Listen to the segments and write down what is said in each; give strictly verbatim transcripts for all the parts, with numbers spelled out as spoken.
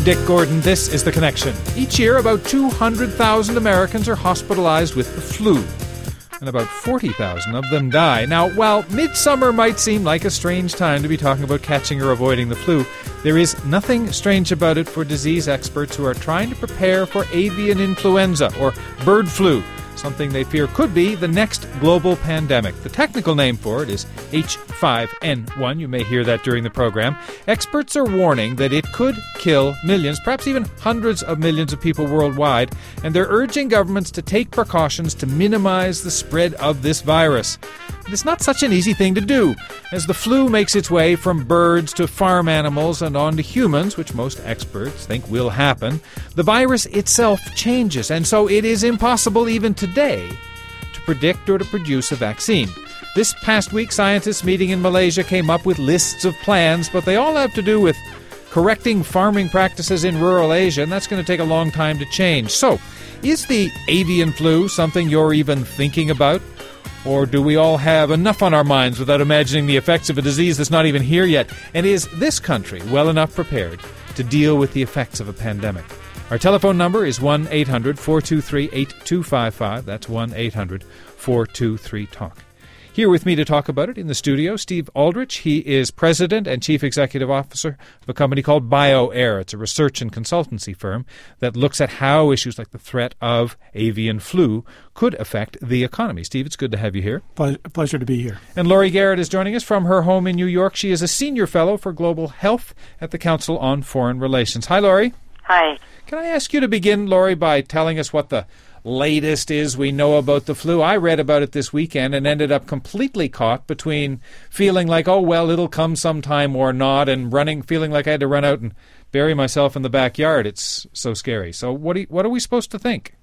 I'm Dick Gordon. This is The Connection. Each year, about two hundred thousand Americans are hospitalized with the flu, and about forty thousand of them die. Now, while midsummer might seem like a strange time to be talking about catching or avoiding the flu, there is nothing strange about it for disease experts who are trying to prepare for avian influenza, or bird flu, something they fear could be the next global pandemic. The technical name for it is H five N one. You may hear that during the program. Experts are warning that it could kill millions, perhaps even hundreds of millions of people worldwide, and they're urging governments to take precautions to minimize the spread of this virus. It's not such an easy thing to do. As the flu makes its way from birds to farm animals and on to humans, which most experts think will happen, the virus itself changes, and so it is impossible even today to predict or to produce a vaccine. This past week, scientists meeting in Malaysia came up with lists of plans, but they all have to do with correcting farming practices in rural Asia, and that's going to take a long time to change. So, is the avian flu something you're even thinking about? Or do we all have enough on our minds without imagining the effects of a disease that's not even here yet? And is this country well enough prepared to deal with the effects of a pandemic? Our telephone number is one eight hundred four two three eight two five five. That's one eight hundred four two three talk. Here with me to talk about it in the studio, Steve Aldrich. He is President and Chief Executive Officer of a company called BioAir. It's a research and consultancy firm that looks at how issues like the threat of avian flu could affect the economy. Steve, it's good to have you here. Ple- pleasure to be here. And Laurie Garrett is joining us from her home in New York. She is a Senior Fellow for Global Health at the Council on Foreign Relations. Hi, Laurie. Hi. Can I ask you to begin, Laurie, by telling us what the latest is we know about the flu? I read about it this weekend and ended up completely caught between feeling like, oh, well, it'll come sometime or not, and running, feeling like I had to run out and bury myself in the backyard. It's so scary. So what, do you, what are we supposed to think?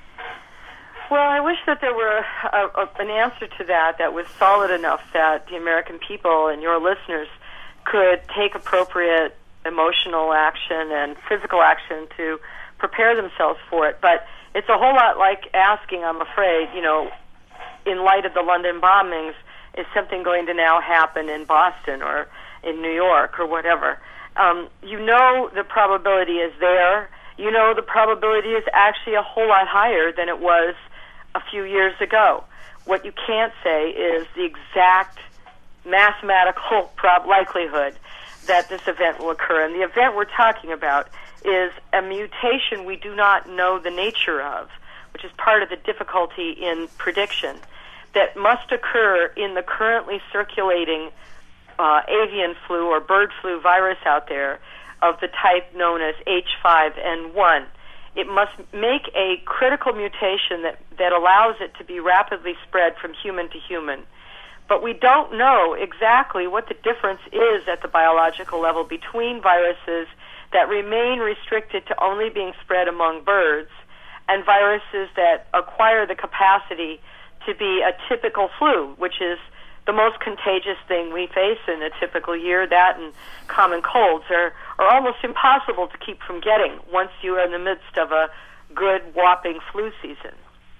Well, I wish that there were a, a, an answer to that that was solid enough that the American people and your listeners could take appropriate emotional action and physical action to prepare themselves for it. But it's a whole lot like asking, I'm afraid, you know, in light of the London bombings, is something going to now happen in Boston or in New York or whatever? Um, you know the probability is there. You know the probability is actually a whole lot higher than it was a few years ago. What you can't say is the exact mathematical prob- likelihood that this event will occur. And the event we're talking about is a mutation we do not know the nature of, which is part of the difficulty in prediction, that must occur in the currently circulating uh, avian flu or bird flu virus out there of the type known as H five N one. It must make a critical mutation that, that allows it to be rapidly spread from human to human. But we don't know exactly what the difference is at the biological level between viruses that remain restricted to only being spread among birds and viruses that acquire the capacity to be a typical flu, which is the most contagious thing we face in a typical year. That and common colds are, are almost impossible to keep from getting once you are in the midst of a good, whopping flu season.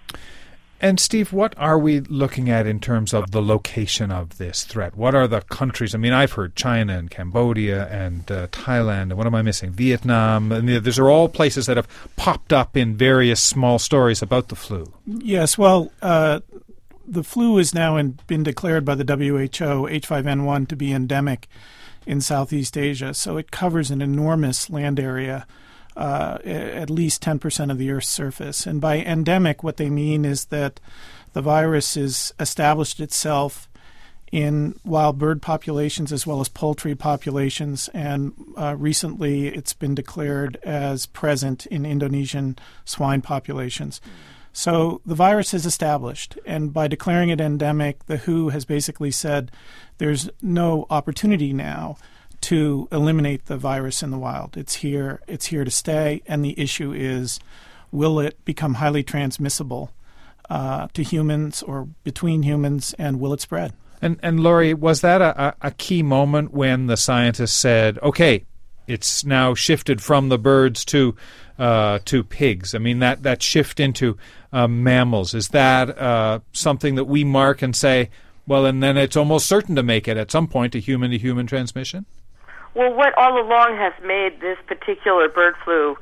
And Steve, what are we looking at in terms of the location of this threat? What are the countries? I mean, I've heard China and Cambodia and uh, Thailand, and what am I missing? Vietnam. I mean, these are all places that have popped up in various small stories about the flu. Yes, well, uh, the flu is now in, been declared by the W H O, H five N one, to be endemic in Southeast Asia. So it covers an enormous land area. Uh, at least ten percent of the Earth's surface. And by endemic, what they mean is that the virus has established itself in wild bird populations as well as poultry populations, and uh, recently it's been declared as present in Indonesian swine populations. So the virus is established, and by declaring it endemic, the W H O has basically said there's no opportunity now to eliminate the virus in the wild. It's here, it's here to stay, and the issue is, will it become highly transmissible uh, to humans or between humans, and will it spread? And, and Laurie, was that a, a key moment when the scientists said, okay, it's now shifted from the birds to uh, to pigs? I mean, that, that shift into uh, mammals, is that uh, something that we mark and say, well, and then it's almost certain to make it at some point a human-to-human transmission? Well, what all along has made this particular bird flu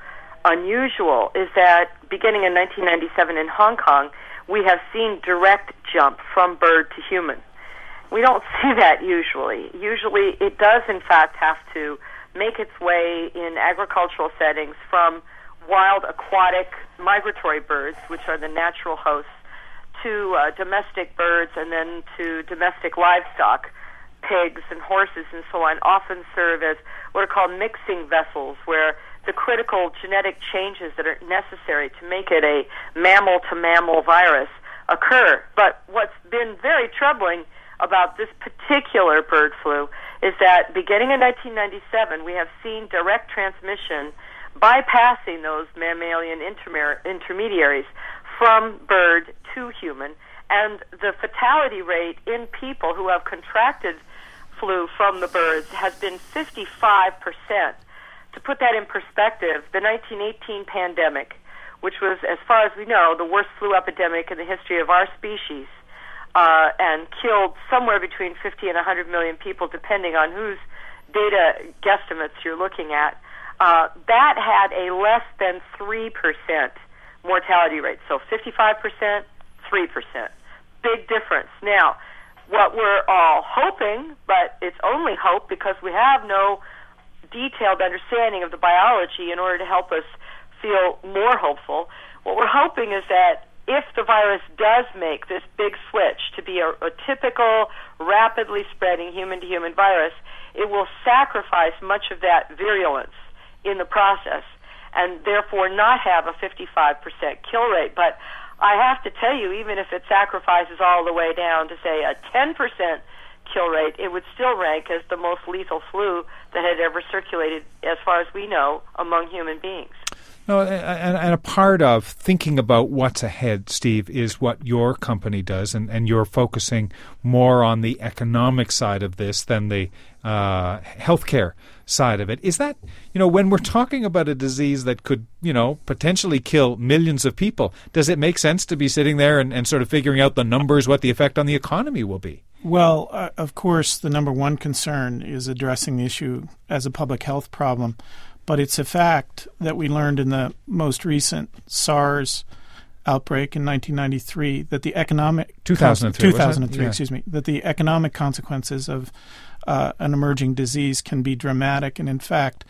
unusual is that beginning in nineteen ninety-seven in Hong Kong, we have seen direct jump from bird to human. We don't see that usually. Usually it does, in fact, have to make its way in agricultural settings from wild aquatic migratory birds, which are the natural hosts, to uh, domestic birds and then to domestic livestock, pigs and horses and so on, often serve as what are called mixing vessels, where the critical genetic changes that are necessary to make it a mammal-to-mammal virus occur. But what's been very troubling about this particular bird flu is that beginning in nineteen ninety-seven, we have seen direct transmission bypassing those mammalian intermer- intermediaries from bird to human, and the fatality rate in people who have contracted flu from the birds has been fifty-five percent. To put that in perspective, the nineteen eighteen pandemic, which was, as far as we know, the worst flu epidemic in the history of our species, uh, and killed somewhere between fifty and one hundred million people, depending on whose data guesstimates you're looking at, uh, that had a less than three percent mortality rate. So fifty-five percent, three percent. Big difference. Now, what we're all hoping, but it's only hope because we have no detailed understanding of the biology in order to help us feel more hopeful. What we're hoping is that if the virus does make this big switch to be a, a typical, rapidly spreading human-to-human virus, it will sacrifice much of that virulence in the process and therefore not have a fifty-five percent kill rate. But I have to tell you, even if it sacrifices all the way down to, say, a ten percent kill rate, it would still rank as the most lethal flu that had ever circulated, as far as we know, among human beings. No, and, and a part of thinking about what's ahead, Steve, is what your company does, and, and you're focusing more on the economic side of this than the uh, healthcare side of it. Is that, you know, when we're talking about a disease that could, you know, potentially kill millions of people, does it make sense to be sitting there and, and sort of figuring out the numbers, what the effect on the economy will be? Well, uh, of course, the number one concern is addressing the issue as a public health problem. But it's a fact that we learned in the most recent SARS outbreak in nineteen ninety-three that the economic two thousand three, two thousand three, yeah. excuse me, that the economic consequences of uh, an emerging disease can be dramatic, and in fact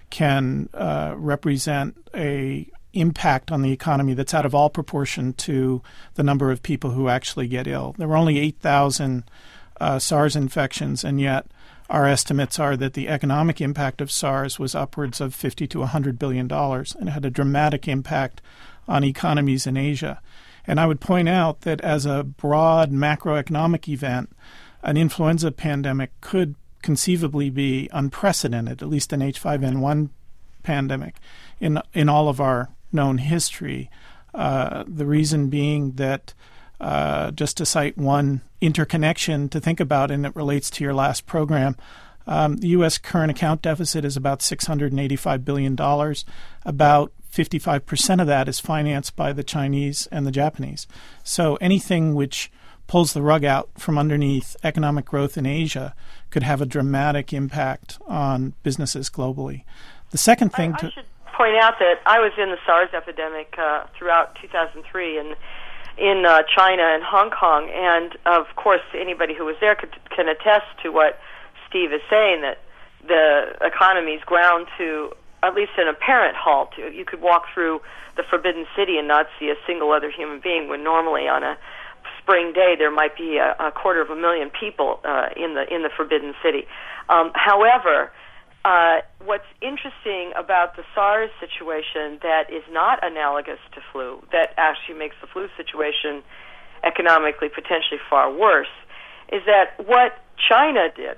can uh, represent a impact on the economy that's out of all proportion to the number of people who actually get ill. There were only eight thousand uh, SARS infections, and yet our estimates are that the economic impact of SARS was upwards of fifty to one hundred billion dollars, and it had a dramatic impact on economies in Asia. And I would point out that as a broad macroeconomic event, an influenza pandemic could conceivably be unprecedented, at least an H five N one pandemic, in in all of our known history. Uh, the reason being that, uh, just to cite one interconnection to think about, and it relates to your last program, um, the U S current account deficit is about six hundred eighty-five billion dollars. About fifty-five percent of that is financed by the Chinese and the Japanese. So anything which pulls the rug out from underneath economic growth in Asia could have a dramatic impact on businesses globally. The second thing I, to... I should point out that I was in the SARS epidemic uh, throughout two thousand three and in uh, China and Hong Kong, and of course anybody who was there could, can attest to what Steve is saying, that the economies ground to at least an apparent halt. You could walk through the Forbidden City and not see a single other human being, when normally on a spring day there might be a, a quarter of a million people uh, in the in the Forbidden City. Um, however, uh, what's interesting about the SARS situation that is not analogous to flu, that actually makes the flu situation economically potentially far worse, is that what China did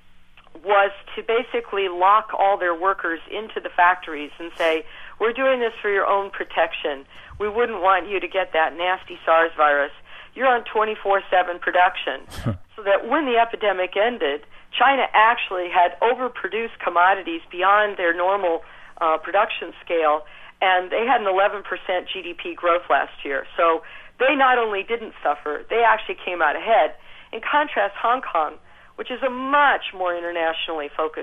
was to basically lock all their workers into the factories and say, we're doing this for your own protection. We wouldn't want you to get that nasty SARS virus. You're on twenty-four seven production. So that when the epidemic ended, China actually had overproduced commodities beyond their normal uh, production scale, and they had an eleven percent G D P growth last year. So they not only didn't suffer, they actually came out ahead. In contrast, Hong Kong, which is a much more internationally focused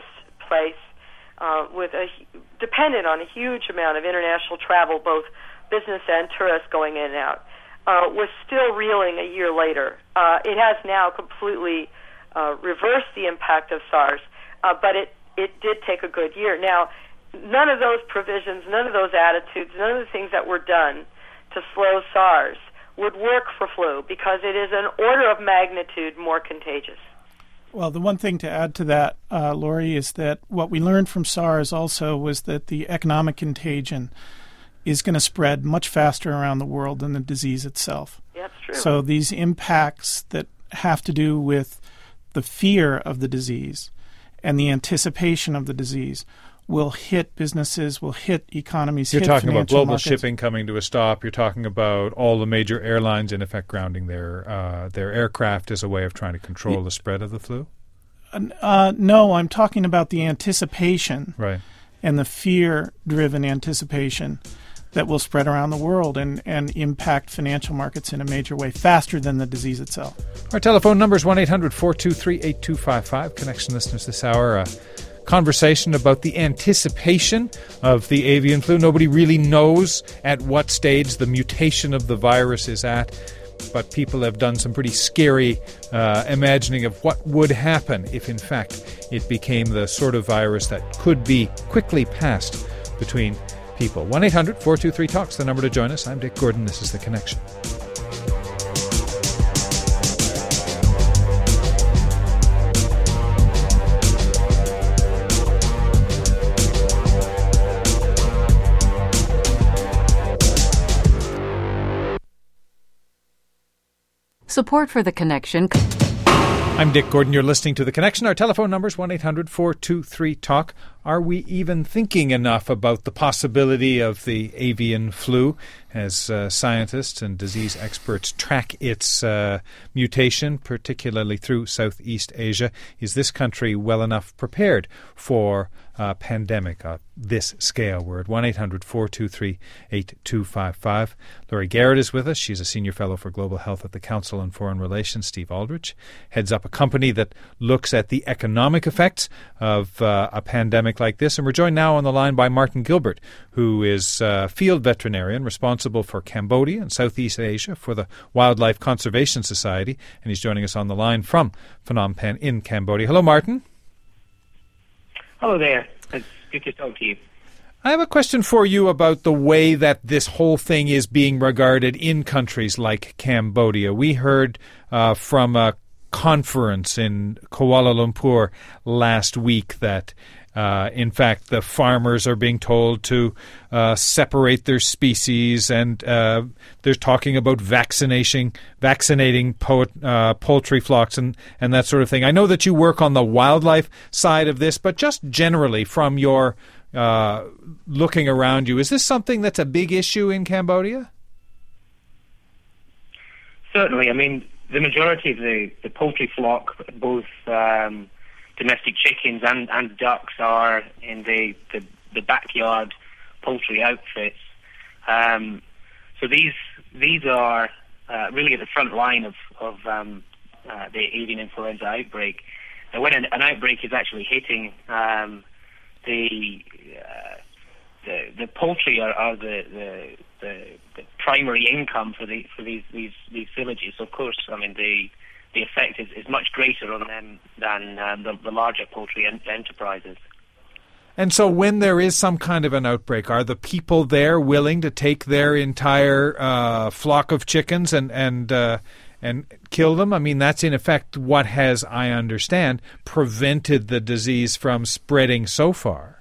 place uh, with a dependent on a huge amount of international travel, both business and tourists going in and out, uh, was still reeling a year later. Uh, it has now completely uh, reversed the impact of SARS, uh, but it, it did take a good year. Now, none of those provisions, none of those attitudes, none of the things that were done to slow SARS would work for flu because it is an order of magnitude more contagious. Well, the one thing to add to that, uh, Lori, is that what we learned from SARS also was that the economic contagion is going to spread much faster around the world than the disease itself. Yeah, that's true. So these impacts that have to do with the fear of the disease and the anticipation of the disease will hit businesses, will hit economies. You're hit talking about global markets. shipping coming to a stop. You're talking about all the major airlines, in effect, grounding their uh, their aircraft as a way of trying to control the spread of the flu? Uh, no, I'm talking about the anticipation right. and the fear-driven anticipation that will spread around the world and, and impact financial markets in a major way faster than the disease itself. Our telephone number is one eight hundred four two three eight two five five. Connection listeners this hour, uh, conversation about the anticipation of the avian flu. Nobody really knows at what stage the mutation of the virus is at, but people have done some pretty scary uh, imagining of what would happen if, in fact, it became the sort of virus that could be quickly passed between people. one eight hundred four two three talks, the number to join us. I'm Dick Gordon. This is The Connection. Support for The Connection. I'm Dick Gordon. You're listening to The Connection. Our telephone number is one eight hundred four two three talk. Are we even thinking enough about the possibility of the avian flu as uh, scientists and disease experts track its uh, mutation, particularly through Southeast Asia? Is this country well enough prepared for a pandemic of this scale? We're at one eight hundred four two three eight two five five. Laurie Garrett is with us. She's a senior fellow for global health at the Council on Foreign Relations. Steve Aldrich heads up a company that looks at the economic effects of uh, a pandemic like this. And we're joined now on the line by Martin Gilbert, who is a field veterinarian responsible for Cambodia and Southeast Asia for the Wildlife Conservation Society. And he's joining us on the line from Phnom Penh in Cambodia. Hello, Martin. Hello there. It's good to talk to you. I have a question for you about the way that this whole thing is being regarded in countries like Cambodia. We heard uh, from a conference in Kuala Lumpur last week that Uh, in fact, the farmers are being told to uh, separate their species, and uh, they're talking about vaccinating, vaccinating po- uh, poultry flocks and, and that sort of thing. I know that you work on the wildlife side of this, but just generally from your uh, looking around you, is this something that's a big issue in Cambodia? Certainly. I mean, the majority of the, the poultry flock, both um, domestic chickens and, and ducks, are in the, the, the backyard poultry outfits. Um, so these these are uh, really at the front line of, of um, uh, the avian influenza outbreak. Now, when an, an outbreak is actually hitting, um, the, uh, the the poultry are, are the, the, the the primary income for the for these these, these villages. Of course, I mean the the effect is, is much greater on them than um, the, the larger poultry en- enterprises. And so when there is some kind of an outbreak, are the people there willing to take their entire uh, flock of chickens and and uh, and kill them? I mean, that's in effect what has, I understand, prevented the disease from spreading so far.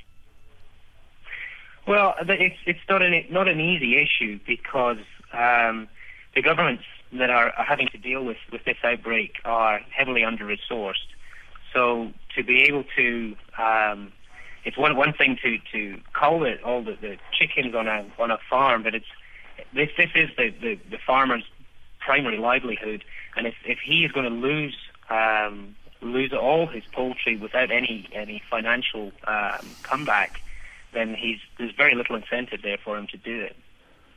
Well, it's it's not an not an easy issue because um, the governments that are, are having to deal with, with this outbreak are heavily under-resourced. So to be able to, um, it's one one thing to, to cull it, all the, the chickens on a on a farm, but it's this this is the, the, the farmer's primary livelihood, and if if he is going to lose um, lose all his poultry without any any financial um, comeback, then he's there's very little incentive there for him to do it.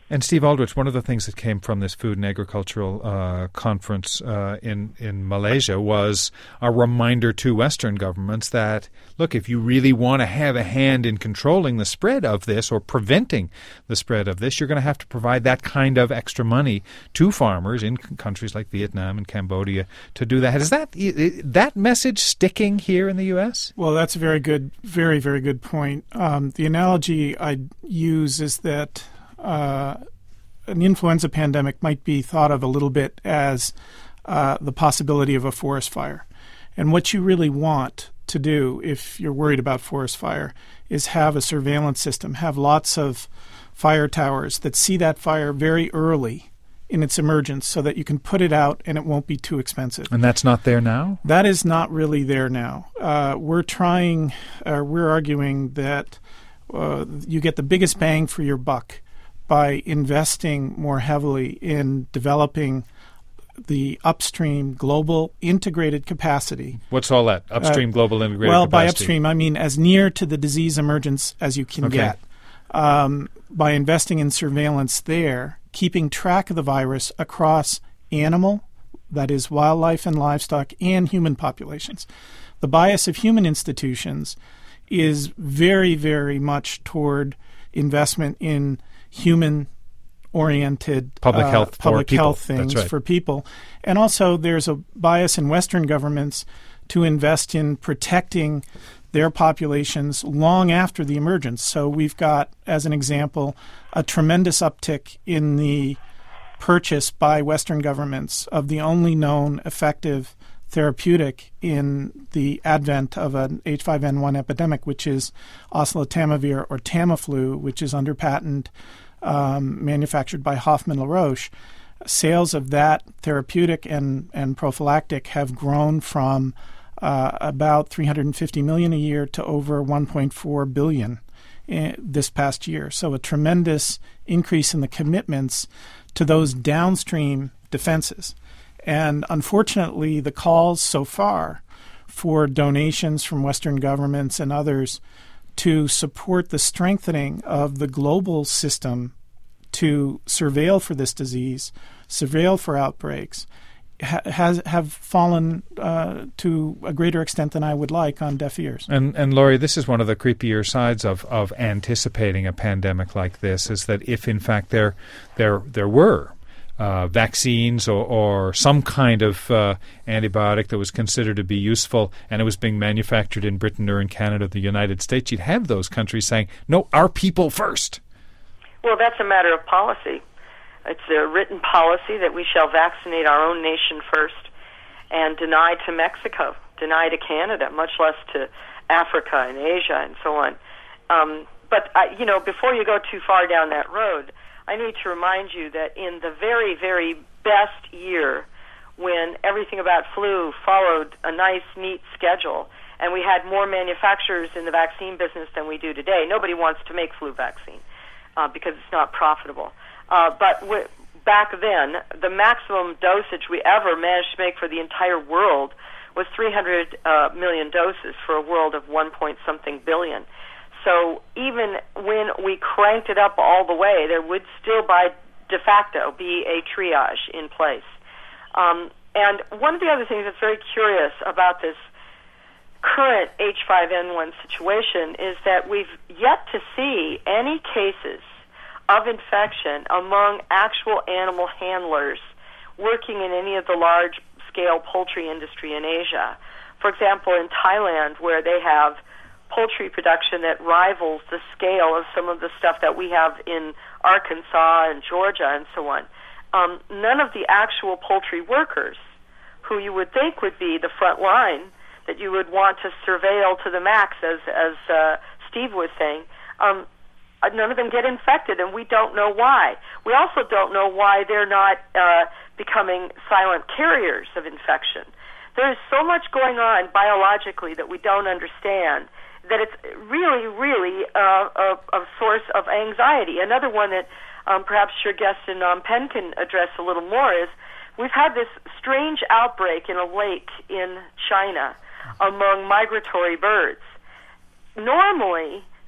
And Steve Aldrich, one of the things that came from this food and agricultural uh, conference uh, in, in Malaysia was a reminder to Western governments that, look, if you really want to have a hand in controlling the spread of this or preventing the spread of this, you're going to have to provide that kind of extra money to farmers in c- countries like Vietnam and Cambodia to do that. Is that that message sticking here in the U S? Well, that's a very good, very, very good point. Um, the analogy I'd use is that Uh, an influenza pandemic might be thought of a little bit as uh, the possibility of a forest fire. And what you really want to do if you're worried about forest fire is have a surveillance system, have lots of fire towers that see that fire very early in its emergence so that you can put it out and it won't be too expensive. And that's not there now? That is not really there now. Uh, we're trying, uh, we're arguing that uh, you get the biggest bang for your buck by investing more heavily in developing the upstream global integrated capacity. What's all that? Upstream uh, global integrated well, capacity? Well, by upstream, I mean as near to the disease emergence as you can okay. get. Um, by investing in surveillance there, keeping track of the virus across animal, that is wildlife and livestock, and human populations. The bias of human institutions is very, very much toward investment in human-oriented public health, uh, public for health people. things That's right. for people. And also there's a bias in Western governments to invest in protecting their populations long after the emergence. So we've got, as an example, a tremendous uptick in the purchase by Western governments of the only known effective therapeutic in the advent of an H five N one epidemic, which is oseltamivir or Tamiflu, which is under patent, um, manufactured by Hoffmann La Roche. Sales of that therapeutic and, and prophylactic have grown from uh, about three hundred fifty million dollars a year to over one point four billion dollars this past year. So a tremendous increase in the commitments to those downstream defenses. And unfortunately, the calls so far for donations from Western governments and others to support the strengthening of the global system to surveil for this disease, surveil for outbreaks, ha- has have fallen uh, to a greater extent than I would like on deaf ears. And, and Laurie, this is one of the creepier sides of, of anticipating a pandemic like this, is that if, in fact, there there there were Uh, vaccines or, or some kind of uh, antibiotic that was considered to be useful and it was being manufactured in Britain or in Canada or the United States, you'd have those countries saying, no, our people first. Well, that's a matter of policy. It's a written policy that we shall vaccinate our own nation first and deny to Mexico, deny to Canada, much less to Africa and Asia and so on. Um, but, uh, you know, before you go too far down that road, I need to remind you that in the very, very best year when everything about flu followed a nice, neat schedule and we had more manufacturers in the vaccine business than we do today, nobody wants to make flu vaccine uh, because it's not profitable. Uh, but w- back then, the maximum dosage we ever managed to make for the entire world was three hundred uh, million doses for a world of one point something billion. So even when we cranked it up all the way, there would still by de facto be a triage in place. Um, and one of the other things that's very curious about this current H five N one situation is that we've yet to see any cases of infection among actual animal handlers working in any of the large-scale poultry industry in Asia. For example, in Thailand, where they have poultry production that rivals the scale of some of the stuff that we have in Arkansas and Georgia and so on. Um, none of the actual poultry workers, who you would think would be the front line, that you would want to surveil to the max, as as uh, Steve was saying, um, none of them get infected, and we don't know why. We also don't know why they're not uh, becoming silent carriers of infection. There is so much going on biologically that we don't understand that it's really, really uh, a, a source of anxiety. Another one that um, perhaps your guest in Phnom Penh can address a little more is we've had this strange outbreak in a lake in China among migratory birds. Normally,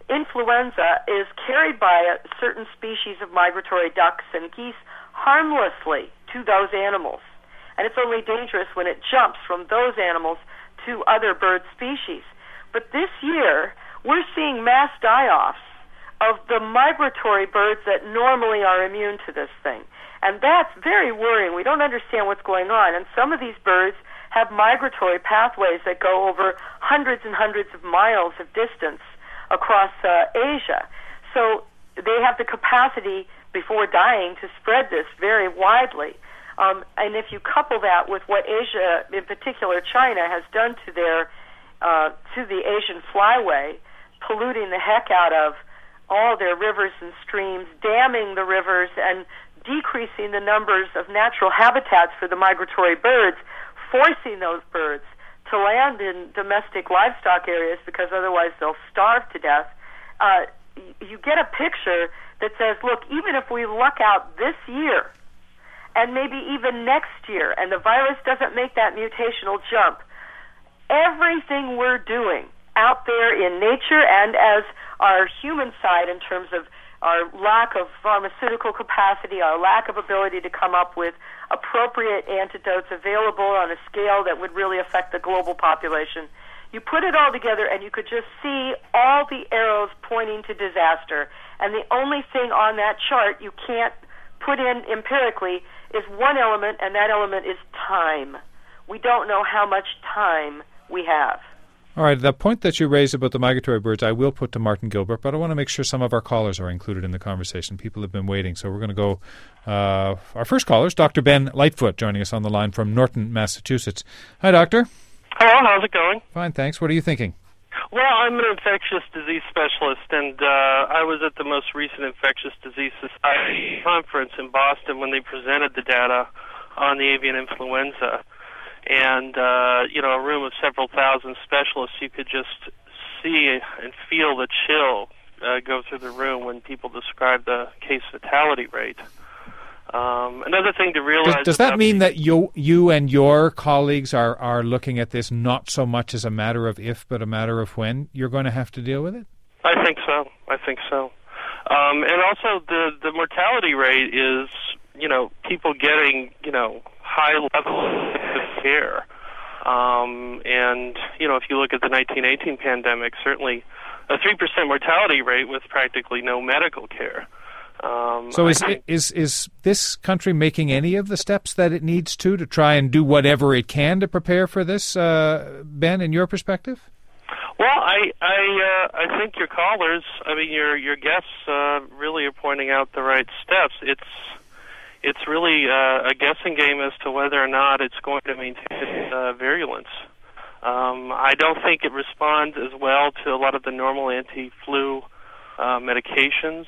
influenza is carried by a certain species of migratory ducks and geese harmlessly to those animals. And it's only dangerous when it jumps from those animals to other bird species. But this year, we're seeing mass die-offs of the migratory birds that normally are immune to this thing. And that's very worrying. We don't understand what's going on. And some of these birds have migratory pathways that go over hundreds and hundreds of miles of distance across uh, Asia. So they have the capacity, before dying, to spread this very widely. Um, and if you couple that with what Asia, in particular China, has done to their uh, to the Asian flyway, polluting the heck out of all their rivers and streams, damming the rivers, and decreasing the numbers of natural habitats for the migratory birds, forcing those birds to land in domestic livestock areas because otherwise they'll starve to death, uh, you get a picture that says, look, even if we luck out this year, and maybe even next year, and the virus doesn't make that mutational jump, everything we're doing out there in nature and as our human side in terms of our lack of pharmaceutical capacity, our lack of ability to come up with appropriate antidotes available on a scale that would really affect the global population. You put it all together and you could just see all the arrows pointing to disaster. And the only thing on that chart you can't put in empirically is one element, and that element is time. We don't know how much time we have. All right, the point that you raised about the migratory birds, I will put to Martin Gilbert, but I want to make sure some of our callers are included in the conversation. People have been waiting, so we're going to go. Uh, our first caller is Doctor Ben Lightfoot, joining us on the line from Norton, Massachusetts. Hi, Doctor. Hello, how's it going? Fine, thanks. What are you thinking? Well, I'm an infectious disease specialist, and uh, I was at the most recent Infectious Disease Society conference in Boston when they presented the data on the avian influenza. And, uh, you know, a room of several thousand specialists, you could just see and feel the chill uh, go through the room when people describe the case fatality rate. Um, another thing to realize... Does, does that mean that you you and your colleagues are, are looking at this not so much as a matter of if, but a matter of when you're going to have to deal with it? I think so. I think so. Um, and also the, the mortality rate is, you know, people getting, you know, high levels of care. Um, and, you know, if you look at the nineteen eighteen pandemic, certainly a three percent mortality rate with practically no medical care. Um, so is, I, is is this country making any of the steps that it needs to to try and do whatever it can to prepare for this, uh, Ben, in your perspective? Well, I I, uh, I think your callers, I mean, your your guests uh, really are pointing out the right steps. It's it's really uh, a guessing game as to whether or not it's going to maintain uh, virulence. Um, I don't think it responds as well to a lot of the normal anti-flu uh, medications.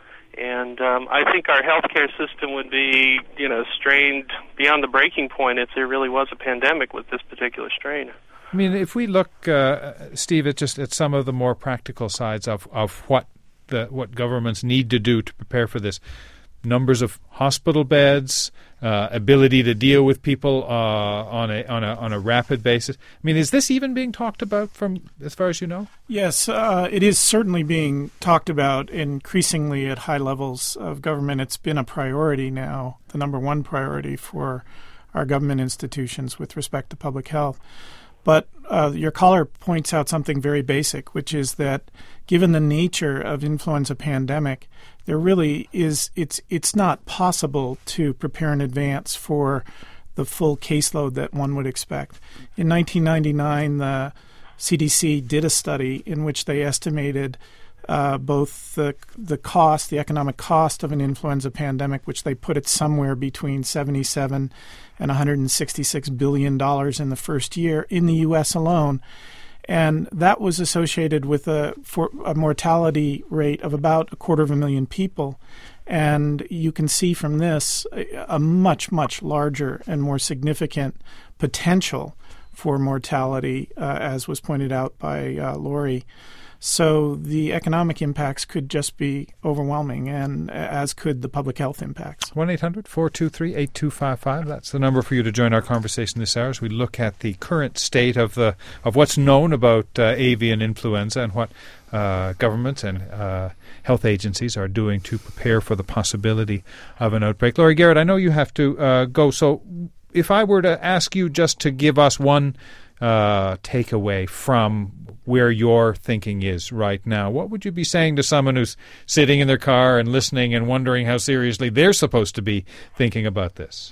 And um, I think our healthcare system would be, you know, strained beyond the breaking point if there really was a pandemic with this particular strain. I mean, if we look, uh, Steve, at just at some of the more practical sides of, of what the what governments need to do to prepare for this, numbers of hospital beds, uh, ability to deal with people uh, on a on a on a rapid basis. I mean, is this even being talked about from as far as you know? Yes, uh, it is certainly being talked about increasingly at high levels of government. It's been a priority now, the number one priority for our government institutions with respect to public health. But uh, your caller points out something very basic, which is that given the nature of influenza pandemic, there really is it's it's not possible to prepare in advance for the full caseload that one would expect. In nineteen ninety-nine, the C D C did a study in which they estimated uh, both the the cost, the economic cost of an influenza pandemic, which they put it somewhere between seventy-seven and one hundred sixty-six billion dollars in the first year in the U S alone. And that was associated with a, for a mortality rate of about a quarter of a million people. And you can see from this a, a much, much larger and more significant potential for mortality, uh, as was pointed out by uh, Lori. So the economic impacts could just be overwhelming, and as could the public health impacts. one eight hundred four two three eight two five five. That's the number for you to join our conversation this hour as we look at the current state of the of what's known about uh, avian influenza and what uh, governments and uh, health agencies are doing to prepare for the possibility of an outbreak. Laurie Garrett, I know you have to uh, go, so if I were to ask you just to give us one uh, takeaway from where your thinking is right now, what would you be saying to someone who's sitting in their car and listening and wondering how seriously they're supposed to be thinking about this?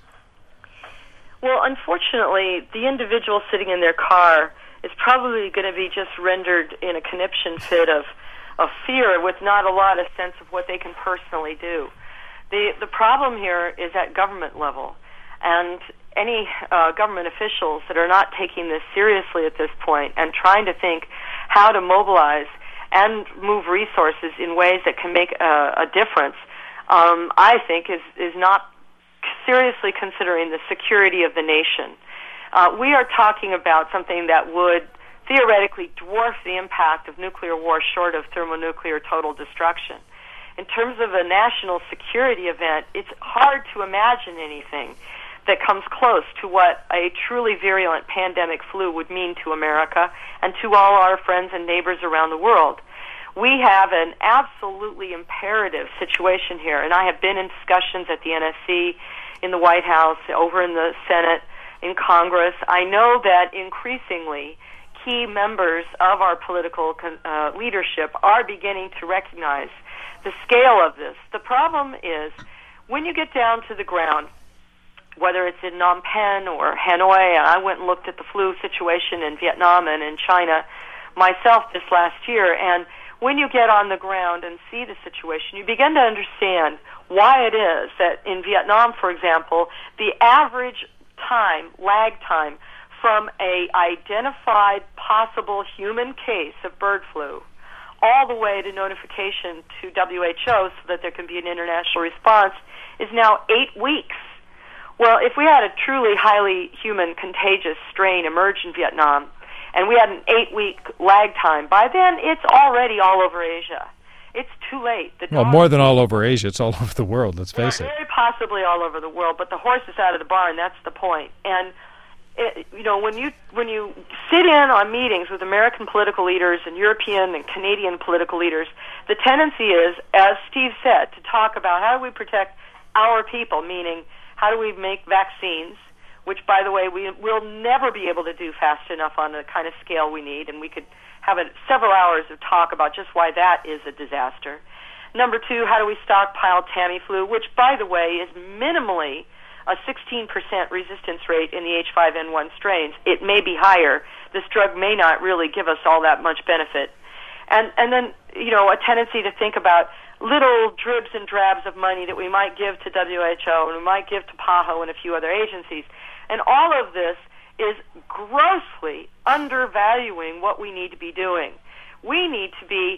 Well, unfortunately, the individual sitting in their car is probably going to be just rendered in a conniption fit of, of fear with not a lot of sense of what they can personally do. The, the problem here is at government level, and any uh, government officials that are not taking this seriously at this point and trying to think how to mobilize and move resources in ways that can make a, a difference, um, I think is, is not seriously considering the security of the nation. Uh, we are talking about something that would theoretically dwarf the impact of nuclear war short of thermonuclear total destruction. In terms of a national security event, it's hard to imagine anything that comes close to what a truly virulent pandemic flu would mean to America and to all our friends and neighbors around the world. We have an absolutely imperative situation here, and I have been in discussions at the N S C, in the White House, over in the Senate, in Congress. I know that increasingly key members of our political uh, leadership are beginning to recognize the scale of this. The problem is, when you get down to the ground, whether it's in Phnom Penh or Hanoi, and I went and looked at the flu situation in Vietnam and in China myself this last year, and when you get on the ground and see the situation, you begin to understand why it is that in Vietnam, for example, the average time, lag time, from a identified possible human case of bird flu all the way to notification to W H O so that there can be an international response is now eight weeks. Well, if we had a truly highly human contagious strain emerge in Vietnam and we had an eight-week lag time, by then it's already all over Asia. It's too late. The well, more than all over Asia, it's all over the world, let's face yeah, it. Very possibly all over the world, but the horse is out of the barn, that's the point. And, it, you know, when you when you sit in on meetings with American political leaders and European and Canadian political leaders, the tendency is, as Steve said, to talk about how do we protect our people, meaning how do we make vaccines, which, by the way, we will never be able to do fast enough on the kind of scale we need, and we could have a, several hours of talk about just why that is a disaster. Number two, how do we stockpile Tamiflu, which, by the way, is minimally a sixteen percent resistance rate in the H five N one strains. It may be higher. This drug may not really give us all that much benefit. And, and then, you know, a tendency to think about little dribs and drabs of money that we might give to W H O and we might give to PAHO and a few other agencies. And all of this is grossly undervaluing what we need to be doing. We need to be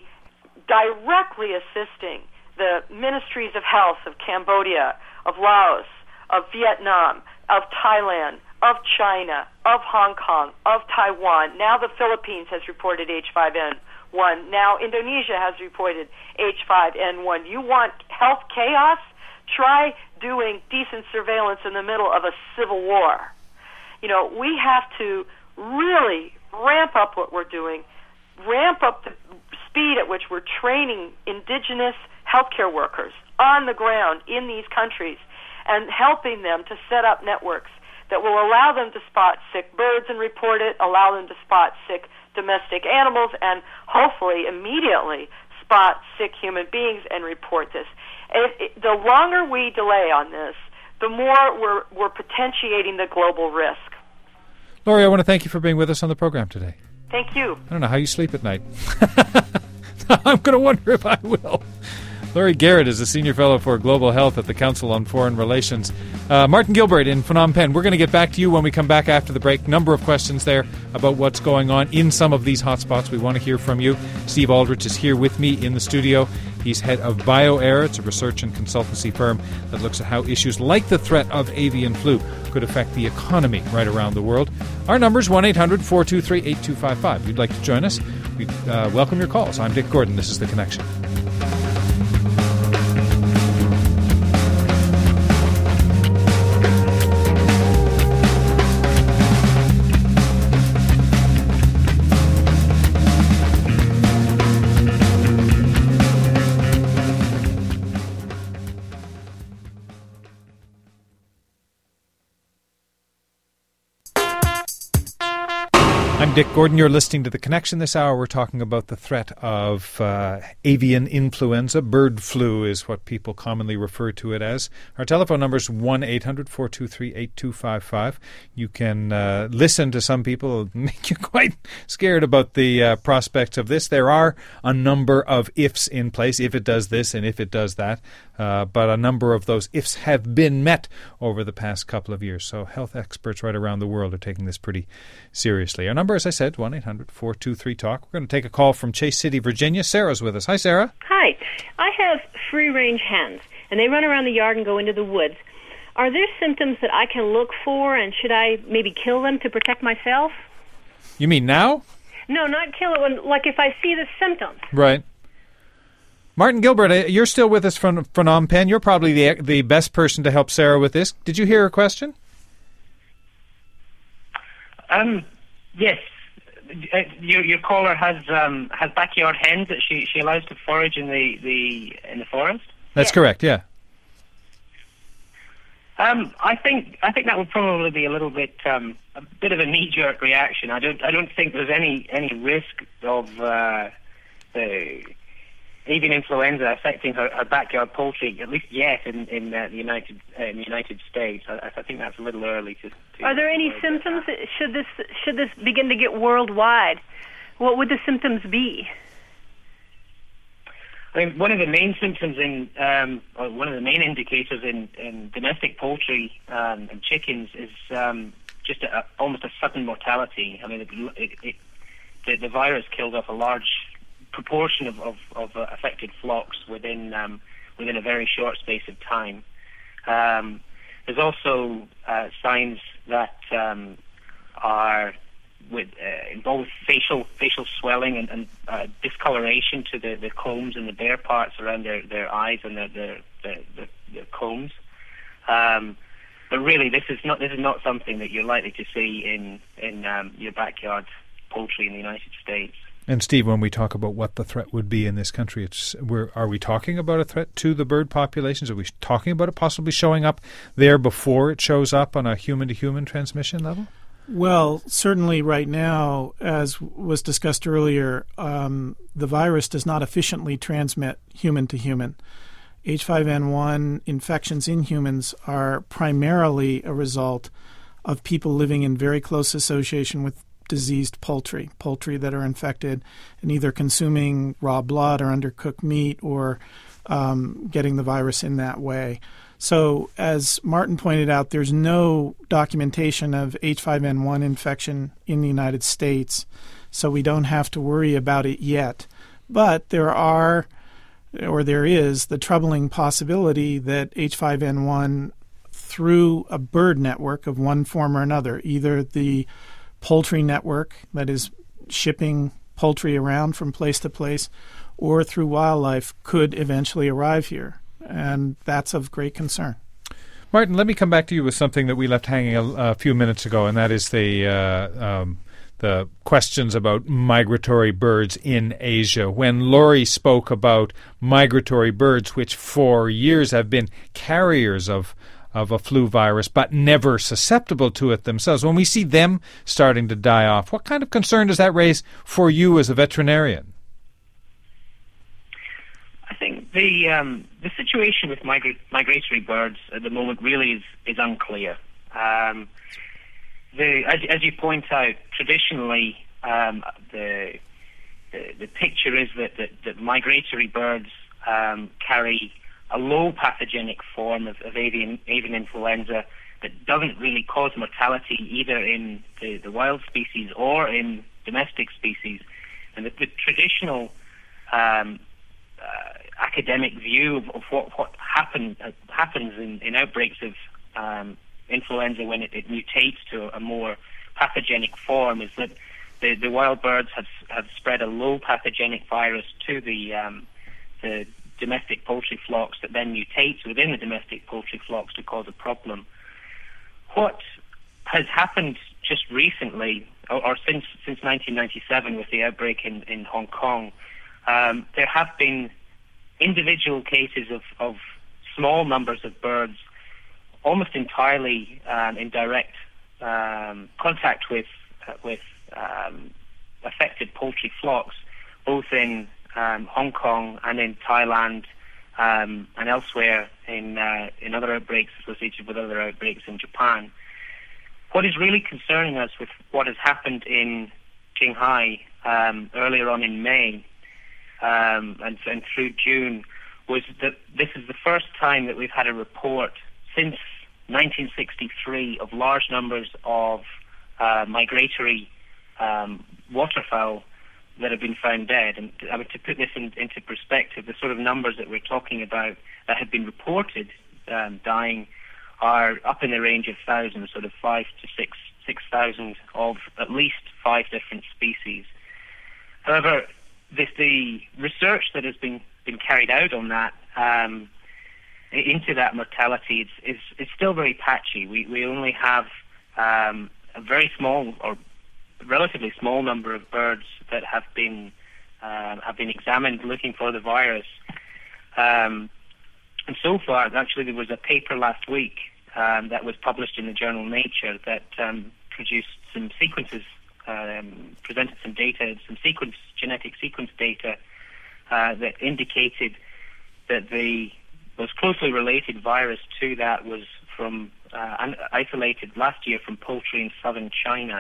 directly assisting the ministries of health of Cambodia, of Laos, of Vietnam, of Thailand, of China, of Hong Kong, of Taiwan. Now the Philippines has reported H five N one. Now Indonesia has reported H five N one. You want health chaos? Try doing decent surveillance in the middle of a civil war. You know, we have to really ramp up what we're doing, ramp up the speed at which we're training indigenous healthcare workers on the ground in these countries and helping them to set up networks that will allow them to spot sick birds and report it, allow them to spot sick domestic animals, and hopefully immediately spot sick human beings and report this. It, it, the longer we delay on this, the more we're, we're potentiating the global risk. Laurie, I want to thank you for being with us on the program today. Thank you. I don't know how you sleep at night. I'm going to wonder if I will. Laurie Garrett is a senior fellow for global health at the Council on Foreign Relations. Uh, Martin Gilbert in Phnom Penh. We're going to get back to you when we come back after the break. Number of questions there about what's going on in some of these hotspots. We want to hear from you. Steve Aldrich is here with me in the studio. He's head of BioAir. It's a research and consultancy firm that looks at how issues like the threat of avian flu could affect the economy right around the world. Our number is one eight hundred four two three eight two five five. If you'd like to join us, We uh, welcome your calls. I'm Dick Gordon. This is The Connection. I'm Dick Gordon. You're listening to The Connection. This hour we're talking about the threat of uh, avian influenza. Bird flu is what people commonly refer to it as. Our telephone number is one eight hundred four two three eight two five five. You can uh, listen to some people make you quite scared about the uh, prospects of this. There are a number of ifs in place, if it does this and if it does that. Uh, but a number of those ifs have been met over the past couple of years. So health experts right around the world are taking this pretty seriously. Our number, as I said, one eight hundred four two three talk. We're going to take a call from Chase City, Virginia. Sarah's with us. Hi, Sarah. Hi. I have free-range hens, and they run around the yard and go into the woods. Are there symptoms that I can look for, and should I maybe kill them to protect myself? You mean now? No, not kill it. When, like if I see the symptoms. Right. Martin Gilbert, you're still with us from Phnom Penh. You're probably the the best person to help Sarah with this. Did you hear her question? Um, yes. Uh, your your caller has um, has backyard hens that she, she allows to forage in the, the in the forest. That's yes. correct. Yeah. Um, I think I think that would probably be a little bit um, a bit of a knee jerk reaction. I don't I don't think there's any any risk of uh, the avian influenza affecting her, her backyard poultry, at least yet in in uh, the United uh, in the United States. I, I think that's a little early to. to Are there any symptoms? That. Should this should this begin to get worldwide? What would the symptoms be? I mean, one of the main symptoms in, um, or one of the main indicators in, in domestic poultry um, and chickens is um, just a, almost a sudden mortality. I mean, it, it, it, the, the virus killed off a large proportion of, of, of uh, affected flocks within um, within a very short space of time. Um, there's also uh, signs that um, are with uh, involve facial facial swelling and, and uh, discoloration to the, the combs and the bare parts around their, their eyes and their their, their, their, their combs. Um, but really, this is not this is not something that you're likely to see in in um, your backyard poultry in the United States. And Steve, when we talk about what the threat would be in this country, it's we're, are we talking about a threat to the bird populations? Are we talking about it possibly showing up there before it shows up on a human-to-human transmission level? Well, certainly right now, as was discussed earlier, um, the virus does not efficiently transmit human-to-human. H five N one infections in humans are primarily a result of people living in very close association with diseased poultry, poultry that are infected and either consuming raw blood or undercooked meat or um, getting the virus in that way. So as Martin pointed out, there's no documentation of H five N one infection in the United States, so we don't have to worry about it yet. But there are, or there is, the troubling possibility that H five N one, through a bird network of one form or another, either the poultry network that is shipping poultry around from place to place, or through wildlife, could eventually arrive here. And that's of great concern. Martin, let me come back to you with something that we left hanging a, a few minutes ago, and that is the uh, um, the questions about migratory birds in Asia. When Laurie spoke about migratory birds, which for years have been carriers of of a flu virus, but never susceptible to it themselves, when we see them starting to die off, what kind of concern does that raise for you as a veterinarian? I think the um, the situation with migra- migratory birds at the moment really is, is unclear. Um, the as, as you point out, traditionally um, the, the the picture is that, that, that migratory birds um, carry a low pathogenic form of, of avian, avian influenza that doesn't really cause mortality either in the, the wild species or in domestic species. And the, the traditional um, uh, academic view of, of what, what happen, uh, happens in, in outbreaks of um, influenza when it, it mutates to a more pathogenic form is that the, the wild birds have have spread a low pathogenic virus to the um, the domestic poultry flocks that then mutates within the domestic poultry flocks to cause a problem. What has happened just recently, or, or since since nineteen ninety-seven with the outbreak in, in Hong Kong, um, there have been individual cases of, of small numbers of birds almost entirely um, in direct um, contact with uh, with um, affected poultry flocks, both in um, Hong Kong and in Thailand um, and elsewhere in uh, in other outbreaks associated with other outbreaks in Japan. What is really concerning us with what has happened in Qinghai um, earlier on in May um, and, and through June was that this is the first time that we've had a report since nineteen sixty-three of large numbers of uh, migratory um, waterfowl that have been found dead. And I mean, to put this in, into perspective, the sort of numbers that we're talking about that have been reported um, dying are up in the range of thousands, sort of five to six, six thousand of at least five different species. However, this, the research that has been, been carried out on that, um, into that mortality, is, is, is still very patchy. We, we only have um, a very small or relatively small number of birds that have been uh, have been examined looking for the virus. Um, And so far, actually, there was a paper last week um, that was published in the journal Nature that um, produced some sequences, um, presented some data, some sequence, genetic sequence data uh, that indicated that the most closely related virus to that was from uh, isolated last year from poultry in southern China.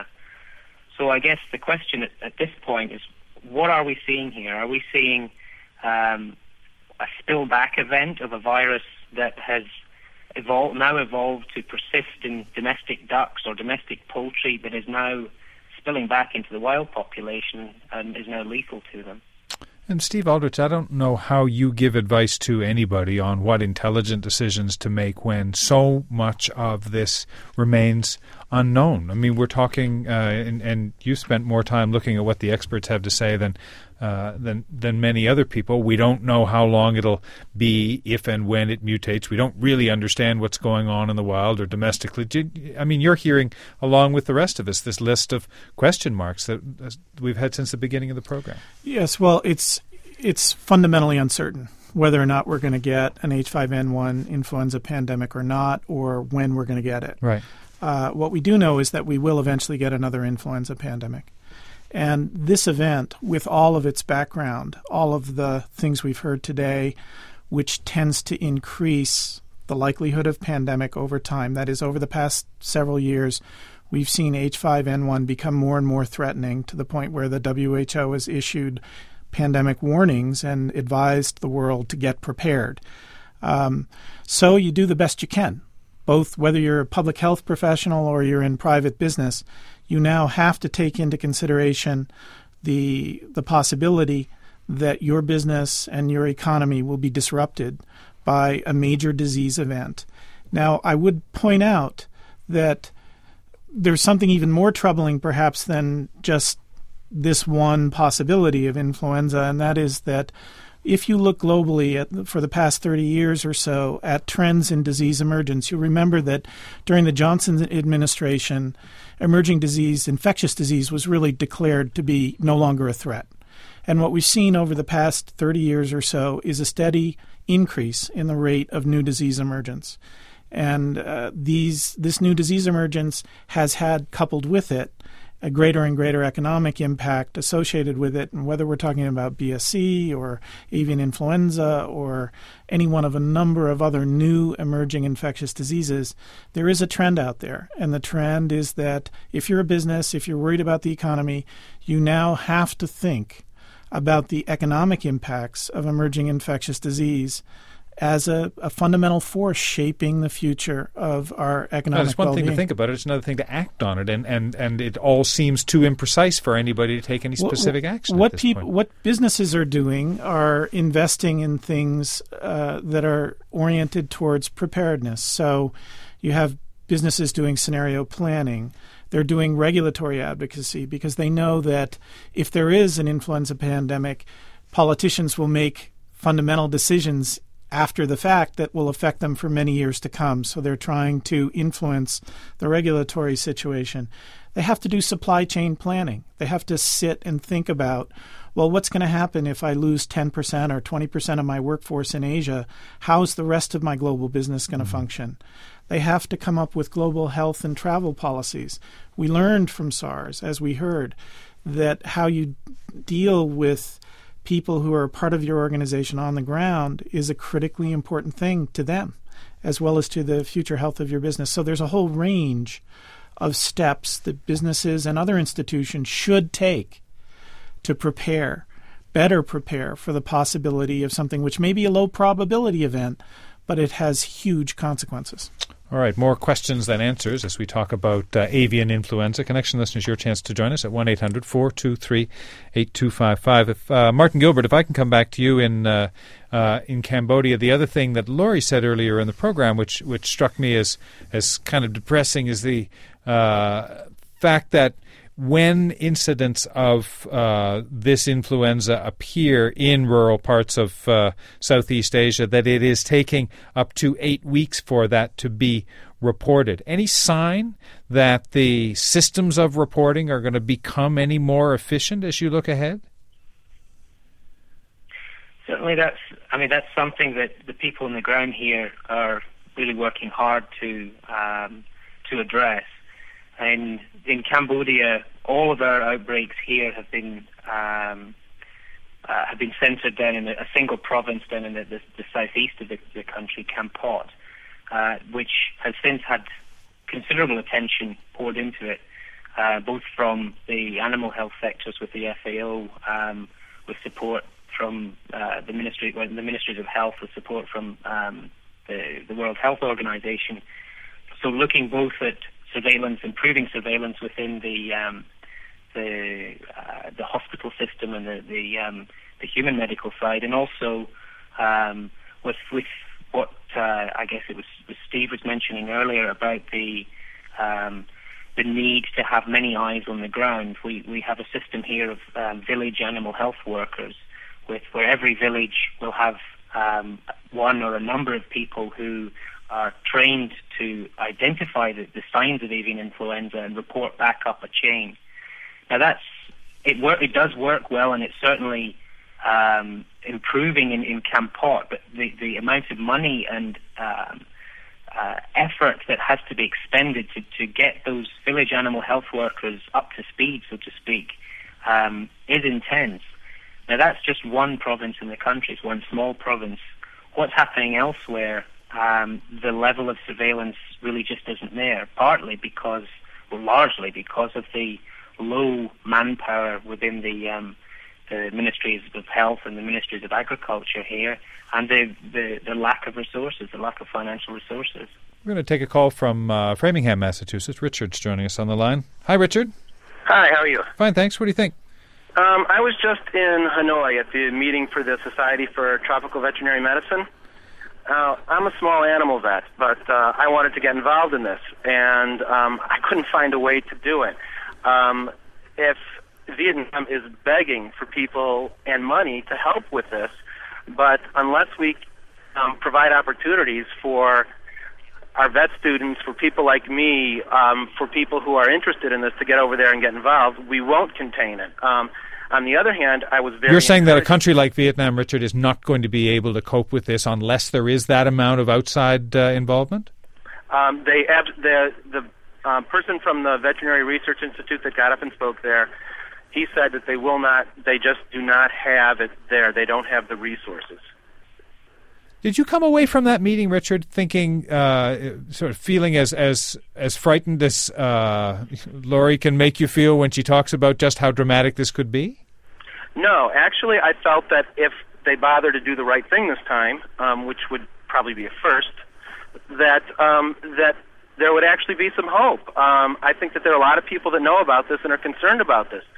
So I guess the question at, at this point is, what are we seeing here? Are we seeing um, a spillback event of a virus that has evolved, now evolved to persist in domestic ducks or domestic poultry that is now spilling back into the wild population and is now lethal to them? And Steve Aldrich, I don't know how you give advice to anybody on what intelligent decisions to make when so much of this remains unknown. I mean, we're talking, uh, and, and you spent more time looking at what the experts have to say than uh, than than many other people. We don't know how long it'll be if and when it mutates. We don't really understand what's going on in the wild or domestically. I mean, you're hearing, along with the rest of us, this list of question marks that we've had since the beginning of the program. Yes, well, it's it's fundamentally uncertain whether or not we're going to get an H five N one influenza pandemic or not, or when we're going to get it. Right. Uh, what we do know is that we will eventually get another influenza pandemic. And this event, with all of its background, all of the things we've heard today, which tends to increase the likelihood of pandemic over time, that is, over the past several years, we've seen H five N one become more and more threatening to the point where the W H O has issued pandemic warnings and advised the world to get prepared. Um, so you do the best you can. Both whether you're a public health professional or you're in private business, you now have to take into consideration the the possibility that your business and your economy will be disrupted by a major disease event. Now, I would point out that there's something even more troubling perhaps than just this one possibility of influenza, and that is that if you look globally at, for the past thirty years or so at trends in disease emergence, you'll remember that during the Johnson administration, emerging disease, infectious disease, was really declared to be no longer a threat. And what we've seen over the past thirty years or so is a steady increase in the rate of new disease emergence. And uh, these this new disease emergence has had, coupled with it, a greater and greater economic impact associated with it. And whether we're talking about B S C or avian influenza or any one of a number of other new emerging infectious diseases, there is a trend out there. And the trend is that if you're a business, if you're worried about the economy, you now have to think about the economic impacts of emerging infectious disease as a, a fundamental force shaping the future of our economic no, it's one well-being. thing to think about it. It's another thing to act on it, and, and, and it all seems too imprecise for anybody to take any specific what, action what at this peop- point. What businesses are doing are investing in things uh, that are oriented towards preparedness. So you have businesses doing scenario planning. They're doing regulatory advocacy because they know that if there is an influenza pandemic, politicians will make fundamental decisions after the fact that will affect them for many years to come. So they're trying to influence the regulatory situation. They have to do supply chain planning. They have to sit and think about, well, what's going to happen if I lose ten percent or twenty percent of my workforce in Asia? How's the rest of my global business going to mm-hmm. function? They have to come up with global health and travel policies. We learned from SARS, as we heard, that how you deal with people who are part of your organization on the ground is a critically important thing to them, as well as to the future health of your business. So there's a whole range of steps that businesses and other institutions should take to prepare, better prepare for the possibility of something which may be a low probability event, but it has huge consequences. All right, more questions than answers as we talk about uh, avian influenza. Connection listeners, your chance to join us at one eight hundred four two three eight two five five. If uh, Martin Gilbert, if I can come back to you in uh, uh, in Cambodia, the other thing that Laurie said earlier in the program, which which struck me as as kind of depressing, is the uh, fact that when incidents of uh, this influenza appear in rural parts of uh, Southeast Asia, that it is taking up to eight weeks for that to be reported. Any sign that the systems of reporting are going to become any more efficient as you look ahead? Certainly, that's. I mean, that's something that the people on the ground here are really working hard to um, to address. And in Cambodia, all of our outbreaks here have been um, uh, have been centred down in a, a single province down in the, the, the southeast of the, the country, Kampot, uh, which has since had considerable attention poured into it, uh, both from the animal health sectors with the F A O, um, with support from uh, the ministry, well, the ministries of health, with support from um, the, the World Health Organization. So, looking both at surveillance, improving surveillance within the um, the uh, the hospital system and the the, um, the human medical side, and also um, with with what uh, I guess it was, was Steve was mentioning earlier about the um, the need to have many eyes on the ground. We we have a system here of um, village animal health workers, with where every village will have um, one or a number of people who are trained to identify the, the signs of avian influenza and report back up a chain. Now that's it. Work, it does work well, and it's certainly um, improving in, in Kampot. But the, the amount of money and um, uh, effort that has to be expended to, to get those village animal health workers up to speed, so to speak, um, is intense. Now that's just one province in the country. It's one small province. What's happening elsewhere? Um, the level of surveillance really just isn't there, partly because, well, largely because of the low manpower within the, um, the Ministries of Health and the Ministries of Agriculture here, and the, the, the lack of resources, the lack of financial resources. We're going to take a call from uh, Framingham, Massachusetts. Richard's joining us on the line. Hi, Richard. Hi, how are you? Fine, thanks. What do you think? Um, I was just in Hanoi at the meeting for the Society for Tropical Veterinary Medicine. Uh, I'm a small animal vet, but uh, I wanted to get involved in this, and um, I couldn't find a way to do it. Um, if Vietnam is begging for people and money to help with this, but unless we um, provide opportunities for our vet students, for people like me, um, for people who are interested in this to get over there and get involved, we won't contain it. Um, On the other hand, I was very... You're saying that a country like Vietnam, Richard, is not going to be able to cope with this unless there is that amount of outside uh, involvement? Um, they the the um, person from the Veterinary Research Institute that got up and spoke there, he said that they will not, they just do not have it there. They don't have the resources. Did you come away from that meeting, Richard, thinking, uh, sort of feeling as as as frightened as uh, Laurie can make you feel when she talks about just how dramatic this could be? No, actually, I felt that if they bother to do the right thing this time, um, which would probably be a first, that um, that there would actually be some hope. Um, I think that there are a lot of people that know about this and are concerned about this,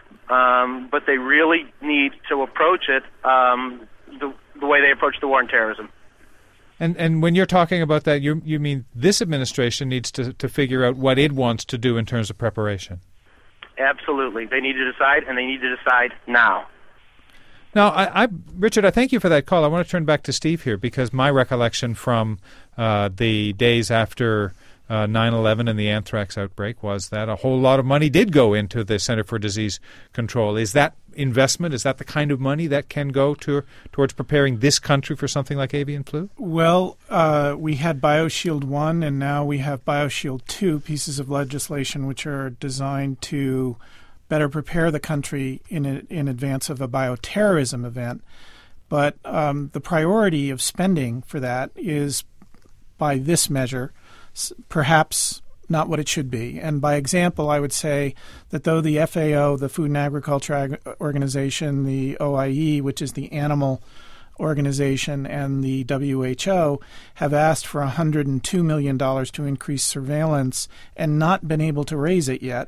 um, but they really need to approach it um, the the way they approach the war on terrorism. And and when you're talking about that, you you mean this administration needs to, to figure out what it wants to do in terms of preparation? Absolutely. They need to decide, and they need to decide now. Now, I, I, Richard, I thank you for that call. I want to turn back to Steve here because my recollection from uh, the days after uh, nine eleven and the anthrax outbreak was that a whole lot of money did go into the Center for Disease Control. Is that investment, is that the kind of money that can go to, towards preparing this country for something like avian flu? Well, uh, we had BioShield one, and now we have BioShield two pieces of legislation which are designed to better prepare the country in a, in advance of a bioterrorism event. But um, the priority of spending for that is, by this measure, perhaps not what it should be. And by example, I would say that though the F A O, the Food and Agriculture Ag- Organization, the O I E, which is the animal organization, and the W H O have asked for one hundred two million dollars to increase surveillance and not been able to raise it yet,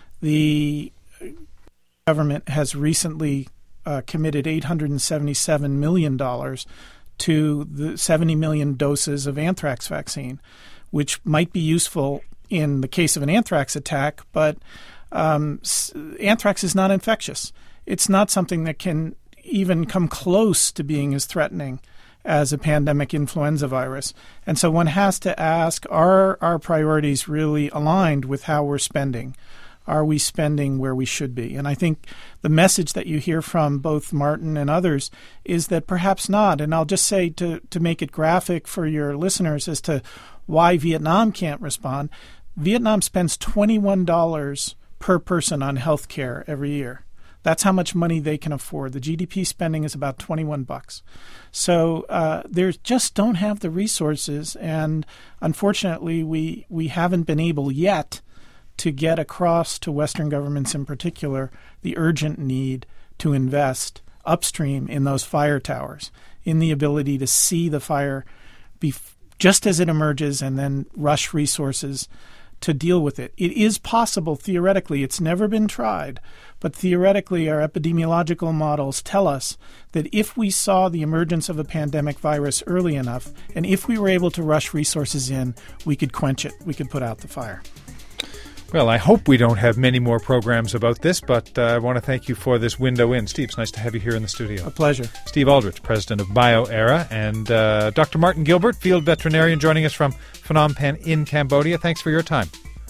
the government has recently uh, committed eight hundred seventy-seven million dollars to the seventy million doses of anthrax vaccine, which might be useful in the case of an anthrax attack, but um, anthrax is not infectious. It's not something that can even come close to being as threatening as a pandemic influenza virus. And so one has to ask, are our priorities really aligned with how we're spending? Are we spending where we should be? And I think the message that you hear from both Martin and others is that perhaps not. And I'll just say to, to make it graphic for your listeners as to why Vietnam can't respond, Vietnam spends twenty-one dollars per person on health care every year. That's how much money they can afford. The G D P spending is about twenty-one bucks. So uh, they just don't have the resources, and unfortunately, we we haven't been able yet to get across to Western governments in particular the urgent need to invest upstream in those fire towers, in the ability to see the fire bef- just as it emerges and then rush resources to deal with it. It is possible theoretically. It's never been tried, but theoretically our epidemiological models tell us that if we saw the emergence of a pandemic virus early enough, and if we were able to rush resources in, we could quench it. We could put out the fire. Well, I hope we don't have many more programs about this, but uh, I want to thank you for this window in. Steve, it's nice to have you here in the studio. A pleasure. Steve Aldrich, president of BioEra, and uh, Doctor Martin Gilbert, field veterinarian, joining us from Phnom Penh in Cambodia. Thanks for your time.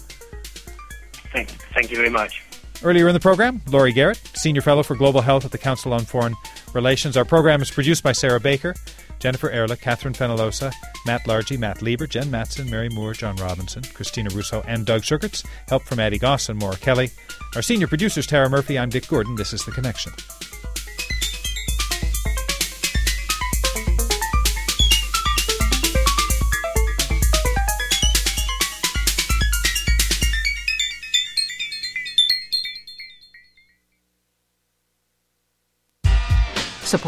Thank, thank you very much. Earlier in the program, Laurie Garrett, Senior Fellow for Global Health at the Council on Foreign Relations. Our program is produced by Sarah Baker, Jennifer Ehrlich, Catherine Fenalosa, Matt Largy, Matt Lieber, Jen Matson, Mary Moore, John Robinson, Christina Russo, and Doug Shurkitz. Help from Addie Goss and Maura Kelly. Our senior producer is Tara Murphy. I'm Dick Gordon. This is The Connection.